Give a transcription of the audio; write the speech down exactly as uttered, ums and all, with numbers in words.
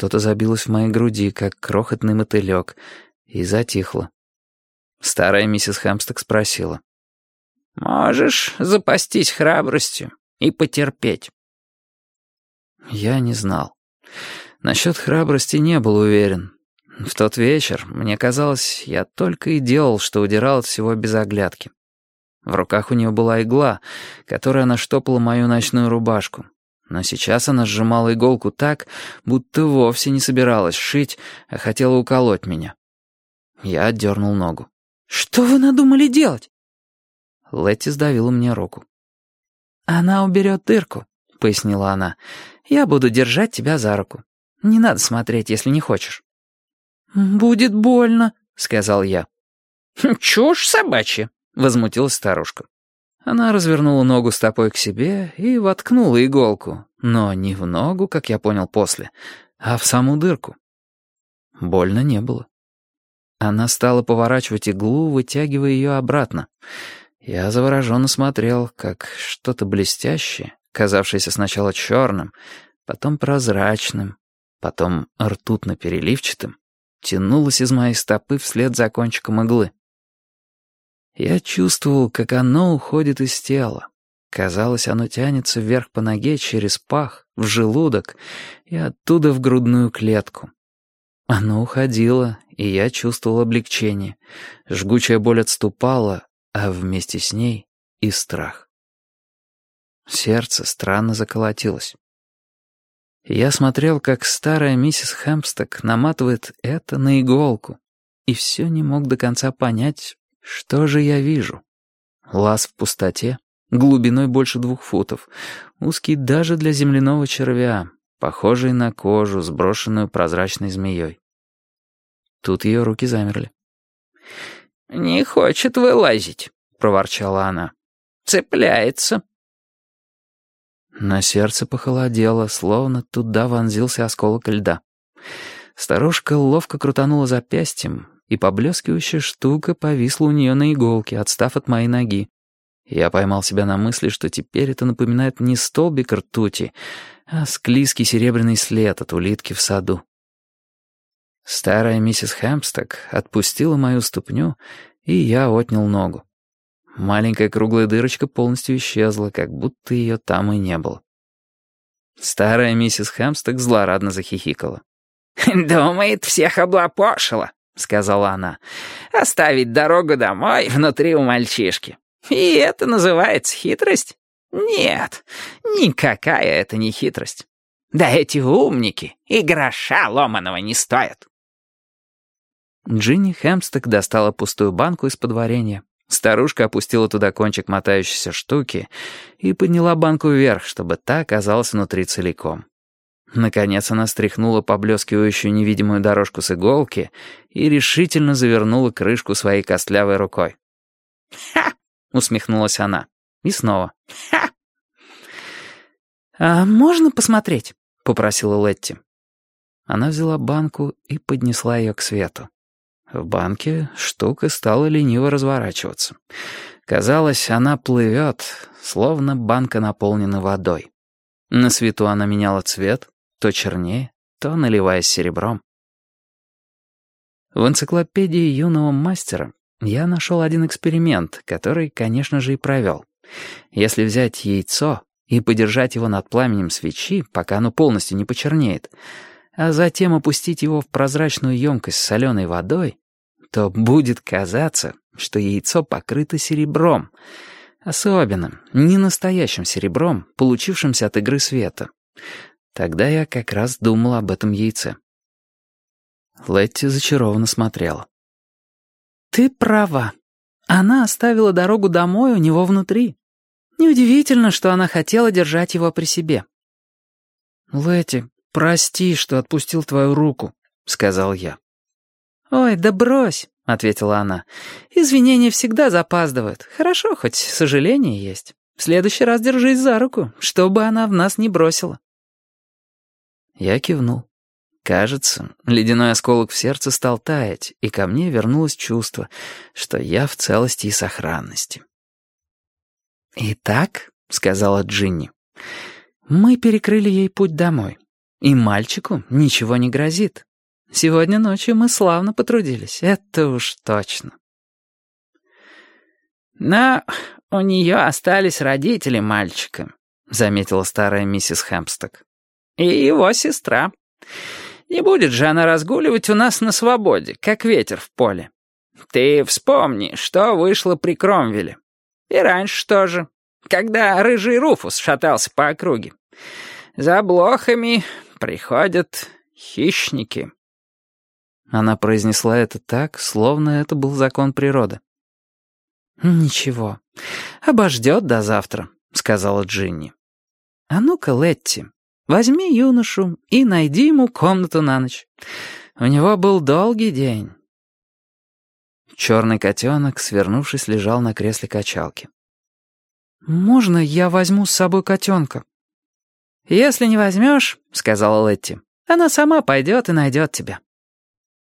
Что-то забилось в моей груди, как крохотный мотылек, и затихло. Старая миссис Хэмпсток спросила. «Можешь запастись храбростью и потерпеть?» Я не знал. Насчет храбрости не был уверен. В тот вечер, мне казалось, я только и делал, что удирал от всего без оглядки. В руках у нее была игла, которой она штопала мою ночную рубашку. Но сейчас она сжимала иголку так, будто вовсе не собиралась шить, а хотела уколоть меня. Я отдернул ногу. «Что вы надумали делать?» Летти сдавила мне руку. «Она уберет дырку», — пояснила она. «Я буду держать тебя за руку. Не надо смотреть, если не хочешь». «Будет больно», — сказал я. «Чушь собачья», — возмутилась старушка. Она развернула ногу стопой к себе и воткнула иголку, но не в ногу, как я понял после, а в саму дырку. Больно не было. Она стала поворачивать иглу, вытягивая ее обратно. Я завороженно смотрел, как что-то блестящее, казавшееся сначала черным, потом прозрачным, потом ртутно-переливчатым, тянулось из моей стопы вслед за кончиком иглы. Я чувствовал, как оно уходит из тела. Казалось, оно тянется вверх по ноге через пах, в желудок и оттуда в грудную клетку. Оно уходило, и я чувствовал облегчение. Жгучая боль отступала, а вместе с ней и страх. Сердце странно заколотилось. Я смотрел, как старая миссис Хэмпсток наматывает это на иголку, и все не мог до конца понять, что же я вижу. Лаз в пустоте, глубиной больше двух футов, узкий даже для земляного червя, похожий на кожу, сброшенную прозрачной змеей. Тут ее руки замерли. «Не хочет вылазить», — проворчала она. «Цепляется». На сердце похолодело, словно туда вонзился осколок льда. Старушка ловко крутанула запястьем, и поблескивающая штука повисла у нее на иголке, отстав от моей ноги. Я поймал себя на мысли, что теперь это напоминает не столбик ртути, а склизкий серебряный след от улитки в саду. Старая миссис Хэмпсток отпустила мою ступню, и я отнял ногу. Маленькая круглая дырочка полностью исчезла, как будто ее там и не было. Старая миссис Хэмпсток злорадно захихикала. «Думает, всех облапошила», — сказала она. «Оставить дорогу домой внутри у мальчишки. И это называется хитрость? Нет, никакая это не хитрость. Да эти умники и гроша ломаного не стоят». Джинни Хэмпсток достала пустую банку из-под варенья. Старушка опустила туда кончик мотающейся штуки и подняла банку вверх, чтобы та оказалась внутри целиком. Наконец она стряхнула поблескивающую невидимую дорожку с иголки и решительно завернула крышку своей костлявой рукой. «Ха!» — усмехнулась она. И снова. «Ха!» «А можно посмотреть?» — попросила Летти. Она взяла банку и поднесла ее к свету. В банке штука стала лениво разворачиваться. Казалось, она плывет, словно банка наполнена водой. На свету она меняла цвет, то чернее, то наливаясь серебром. В энциклопедии юного мастера я нашел один эксперимент, который, конечно же, и провел. Если взять яйцо и подержать его над пламенем свечи, пока оно полностью не почернеет, а затем опустить его в прозрачную емкость с соленой водой, то будет казаться, что яйцо покрыто серебром, особенным, ненастоящим серебром, получившимся от игры света. Тогда я как раз думал об этом яйце. Летти зачарованно смотрела. «Ты права. Она оставила дорогу домой у него внутри. Неудивительно, что она хотела держать его при себе». «Летти, прости, что отпустил твою руку», — сказал я. «Ой, да брось», — ответила она. «Извинения всегда запаздывают. Хорошо, хоть сожаление есть. В следующий раз держись за руку, чтобы она в нас не бросила». Я кивнул. Кажется, ледяной осколок в сердце стал таять, и ко мне вернулось чувство, что я в целости и сохранности. «Итак», — сказала Джинни, — «мы перекрыли ей путь домой. И мальчику ничего не грозит. Сегодня ночью мы славно потрудились, это уж точно. «Но у нее остались родители мальчика», — заметила старая миссис Хэмпсток. «И его сестра. Не будет же она разгуливать у нас на свободе, как ветер в поле. Ты вспомни, что вышло при Кромвеле. И раньше тоже, когда рыжий Руфус шатался по округе. За блохами приходят хищники». Она произнесла это так, словно это был закон природы. «Ничего, обождет до завтра», — сказала Джинни. «А ну-ка, Летти, возьми юношу и найди ему комнату на ночь. У него был долгий день». Черный котенок, свернувшись, лежал на кресле качалки. «Можно я возьму с собой котенка?» «Если не возьмешь, — сказала Летти, — она сама пойдет и найдет тебя.